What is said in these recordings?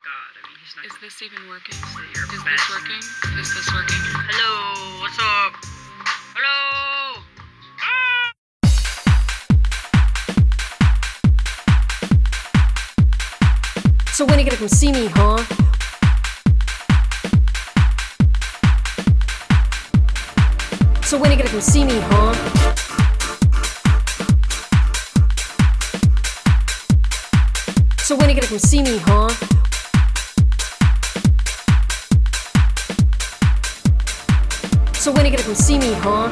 Is this even working? Is this working? Is this working? Hello, what's up? Hello! So when you gonna come see me, huh? So when you gonna come see me, huh? So when you gonna come see me, huh? So when you gonna come see me, huh?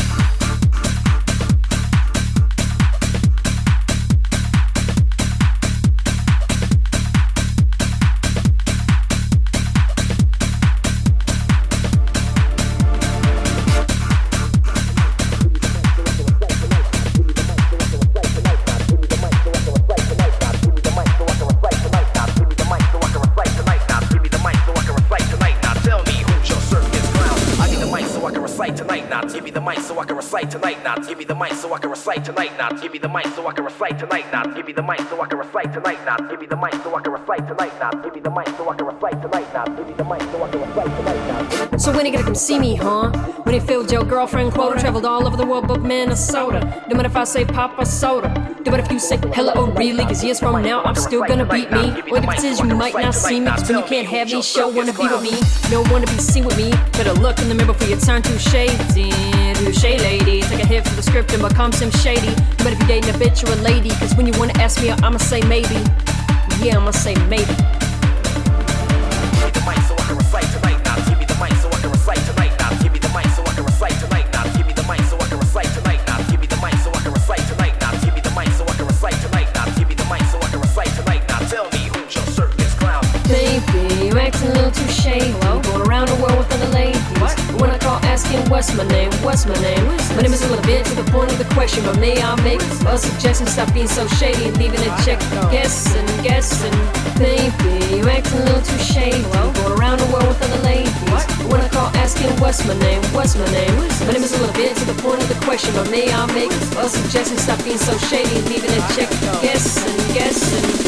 Tonight now, give me the mic so I can recite tonight now. Give me the mic so I can recite tonight now. Give me the mic so I can recite tonight now. Give me the mic so I can recite tonight now. Give me the mic so I can recite tonight now. Give me the mic so I can recite tonight now. Give me the mic so I can recite tonight now. So when you gonna come see me, huh? When you filled your girlfriend quota, traveled all over the world but Minnesota. No matter if I say Papa Soda, no matter if you say hello or really, 'cause years from now I'm still gonna beat me. What difference is you might not see me, 'cause when you can't have me, show wanna be with me. No one to be seen with me. Better look in the mirror before you turn too shady. Touche lady, take a hit from the script and become some shady. But if you dating a bitch or a lady, 'cause when you wanna ask me, I'ma say maybe. Yeah, I'ma say maybe. Give me the mic so I can recite tonight now. Give me the mic so I can recite tonight now. Give me the mic so I can recite tonight now. Give me the mic so I can recite tonight now. Give me the mic so I can recite tonight now. Give me the mic so I can recite tonight now. Give me the mic so I can recite tonight now. Tell me who's your circus clown. Baby, you acting a little too shady. Going around the world with other ladies. When I call asking what's my name, what's my name? My name is a little bit to the point of the question, but may I make a suggestion? Stop being so shady and leaving it check. Guessing. Baby, you acting a little too shady. Going around the world with other ladies. When I call asking what's my name, what's my name? My name is a little bit to the point of the question, but may I make a suggestion? Stop being so shady and leaving it check. Guessing.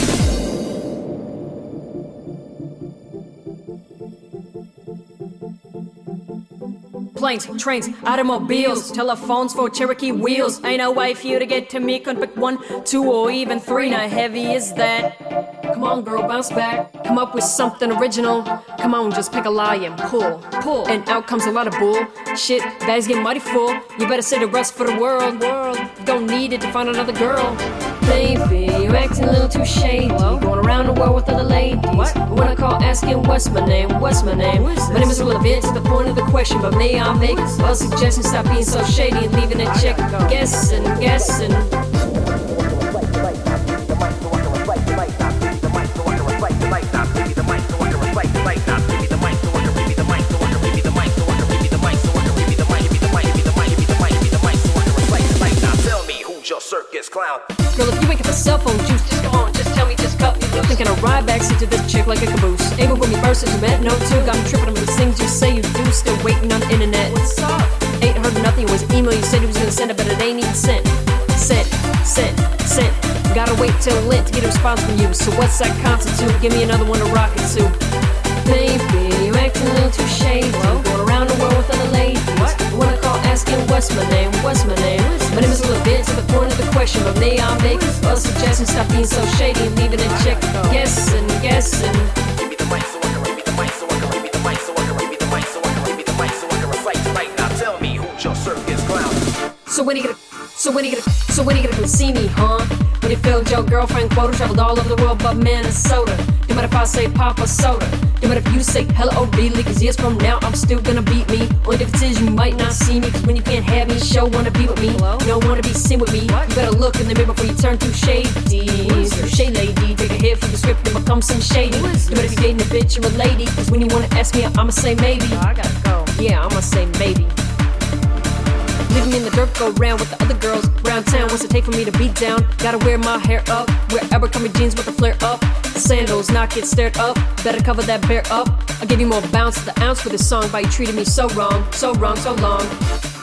Planes, trains, automobiles, telephones for Cherokee wheels. Ain't no way for you to get to me. Couldn't pick 1, 2, or even 3. Not heavy is that. Come on, girl, bounce back. Come up with something original. Come on, just pick a lie and pull. And out comes a lot of bull. Shit, bags get mighty full. You better say the rest for the world. You don't need it to find another girl. Baby, you acting a little too shady. Going around the world with other ladies. When I call asking what's my name, what's my name? My name is a little bit to the point of the question, but may I make a suggestion? Stop being so shady and leaving it check. Guessing. Clown. Girl, if you ain't got the cell phone juice, just come on, just tell me, just cut me loose. Thinking I'll ride backseat to this chick like a caboose. Able when we first since you met, no two. Got me tripping on the things you say you do. Still waiting on the internet. What's up? Ain't heard nothing, it was email you said he was gonna send it, but it ain't even sent. Gotta wait till Lent to get a response from you. So what's that constitute? Give me another one to rock it to. Baby, you acting a little too shady. Going around the world with other ladies. When I call asking what's my name, what's my name? My name is a little bit to the point of the question, but may I make a suggestion? Stop being so shady and leaving it check. Guessing. Give me the mic so I can read me the mic so I can read me the mic so I can read me the mic so I can read me the mic so I can recite tonight. Now tell me who's your circus clown. So when you gonna come see me, huh? When you filled your girlfriend quota, traveled all over the world but Minnesota. No matter if I say Papa Soda, no matter if you say hello or really, 'cause years from now I'm still gonna beat me. Only difference is you might not see me, 'cause when you can't have me, show wanna be with me. You don't wanna be seen with me. You better look in the mirror before you turn too shady. Touche lady, take a hit from the script and become some shady. No matter if you dating a bitch or a lady, 'cause when you wanna ask me, I'ma say maybe. I gotta go. Yeah, I'ma say maybe. Leaving me in the dirt, go round with the other girls round town. What's it take for me to beat down? Gotta wear my hair up, wear Abercrombie jeans with the flare up. Sandals, not get stared up, better cover that bear up. I'll give you more bounce to the ounce for this song, but you treated me so wrong, so long.